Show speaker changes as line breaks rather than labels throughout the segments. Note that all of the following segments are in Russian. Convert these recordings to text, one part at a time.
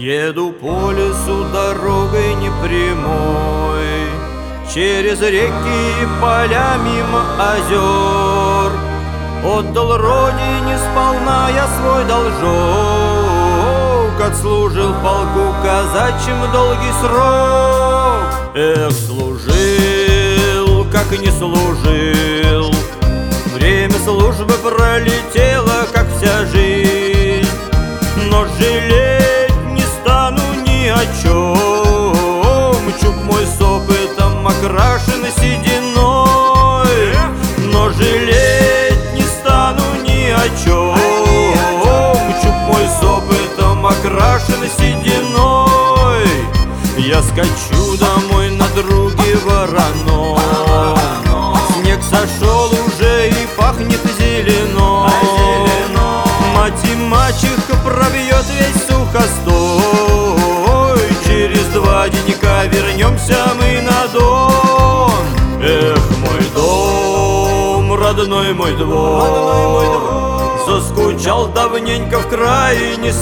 Еду по лесу дорогой непрямой, через реки и поля мимо озер. Отдал родине сполна я свой должок, отслужил в полку казачьим долгий срок. Эх, служил, как и не служил, время службы пролетело, как вся жизнь. Но жалеть не стану ни о чем, чуб мой с опытом окрашен сединой. Но жалеть не стану ни о чем, чуб мой с опытом окрашен сединой. Я скачу домой на друге вороном, снег сошел уже и пахнет зеленой. Мать и мачеха пробьет весь сухостой, через 2 денька вернемся мы на Дон. Эх, мой дом, родной мой двор, заскучал давненько в крае не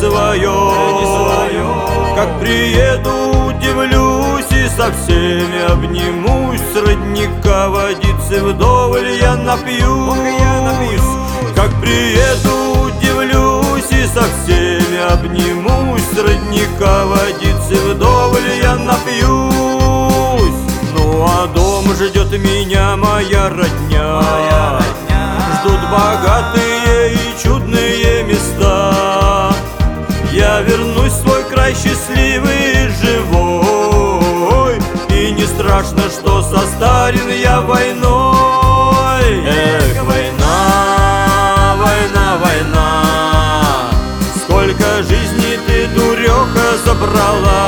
своем. Как приеду, удивлюсь и со всеми обнимусь, с родника водицы вдоволь я напьюсь. Как приеду, удивлюсь и со всеми обнимусь, с родника водицы вдоволь я напьюсь. Ну а дом ждет меня моя родня, ждут богатые и чудные места. Я вернусь в свой край счастливый и живой, и не страшно, что состарен я войной. Эх, война, война, война, сколько жизней ты, дуреха, забрала.